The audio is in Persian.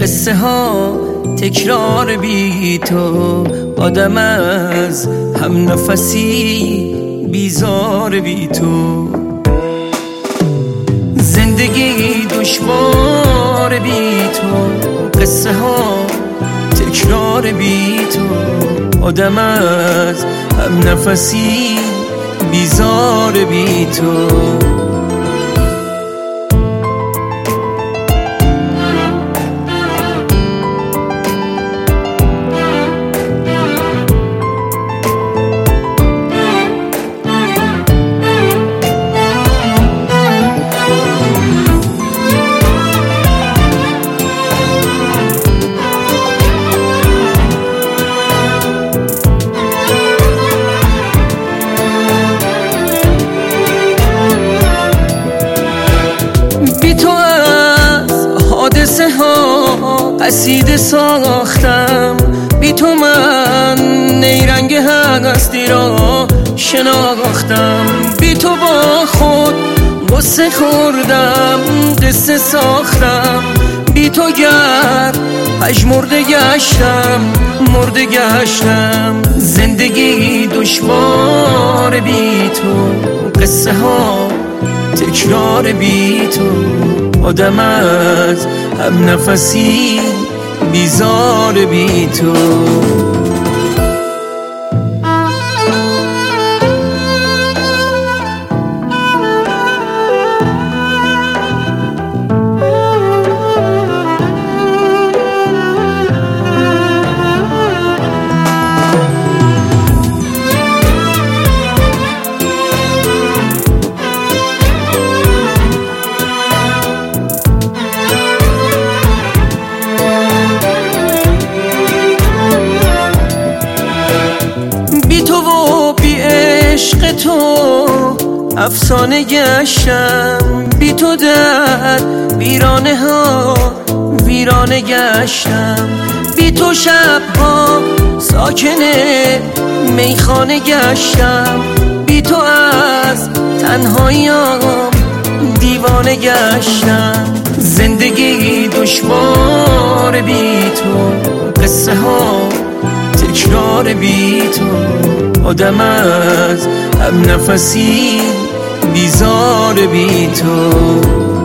قصه ها تکرار بی تو، آدم از هم نفسی بیزار بی تو. زندگی دشوار بی تو، قصه ها تکرار بی تو، آدم از هم نفسی بیزار بی تو. بی تو از حادثه ها قصیده ساختم، بی تو من نیرنگ هستی را شناختم، بی تو با خود غصه خوردم قصه ساختم، بی تو گر پژمرده گشتم مرده گشتم. زندگی دشوار بی تو، قصه ها تکرار بی تو، آدم از هم نفسی بیزار بی تو. بی تو و بی عشق تو افسانه گشتم، بی تو در ویرانه ها ویرانه گشتم، بی تو شبها ساکنه میخانه گشتم، بی تو از تنهاییام دیوانه گشتم. زندگی دشوار بی تو، قصه ها تکرار بی تو، آدم از هم نفسی بیزار بی تو.